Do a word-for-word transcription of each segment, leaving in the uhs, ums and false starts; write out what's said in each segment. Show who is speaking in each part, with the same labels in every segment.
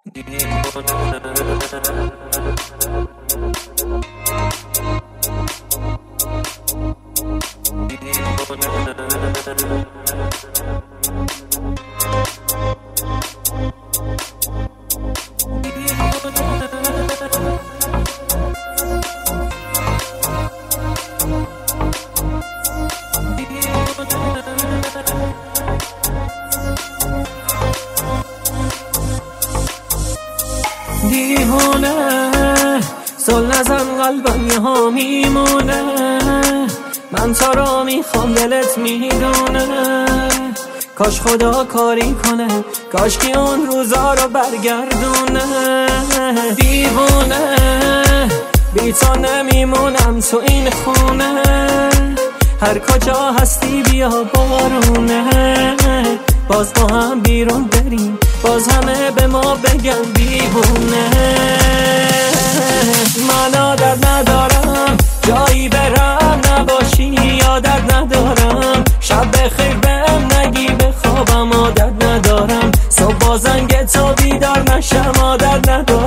Speaker 1: دیوونه سل نزن قلبم یه ها میمونه، من تا را میخوام دلت میدونه. کاش خدا کاری کنه، کاش که اون روزا رو برگردونه. دیوونه بی تو نمیمونم تو این خونه، هر کجا هستی بیا بارونه. باز با هم بیرون بریم، باز همه به ما بگن دیوونه. من عادت ندارم جایی برم نباشی، یادت ندارم شب بخیر بهم نگی بخوابم. عادت ندارم صبح با زنگ تو بیدار نشم، عادت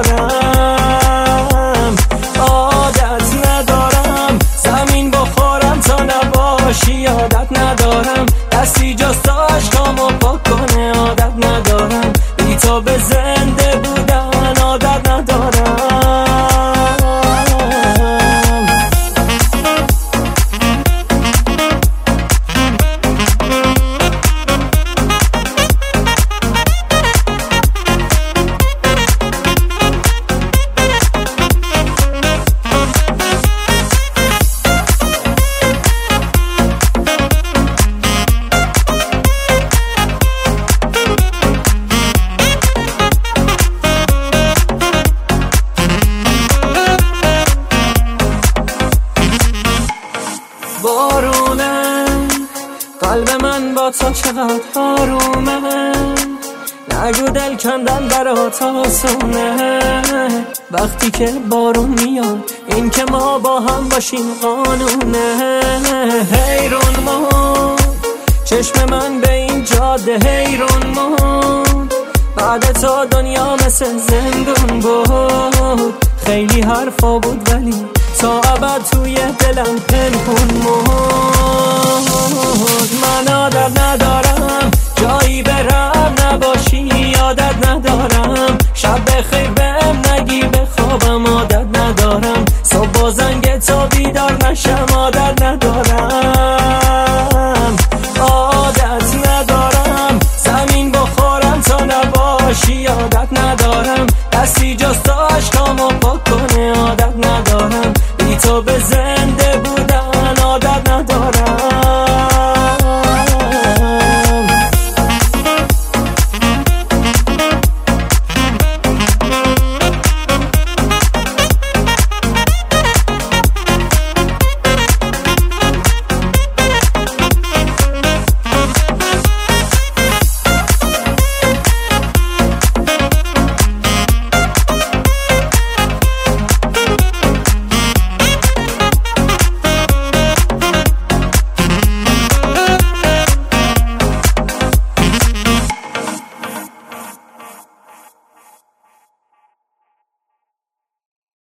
Speaker 1: ندارم. عادت ندارم زمین بخورم تا نباشی، عادت ندارم دستی جز تا عشقامو پاک کنه. عادت ندارم بی تو به زنده بودن، عادت ندارم. بارونه قلب من با تو چقدر آرومه، نگو دل کندن برات آسونه. وقتی که بارون میاد این که ما با هم باشیم قانونه. حیرون مون چشم من به این جاده، حیرون مون بعد تو دنیا مثل زندون بود. خیلی حرفا بود ولی تا ابد توی دلم پنهون مود. من عادت ندارم جایی برم نباشی، یادت ندارم شب بخیر بهم نگی بخوابم. عادت ندارم صبح با زنگ تو بیدار نشم، عادت ندارم. عادت ندارم زمین بخورم تا نباشی، عادت ندارم دستی جز تا عشقامو پاک کنم.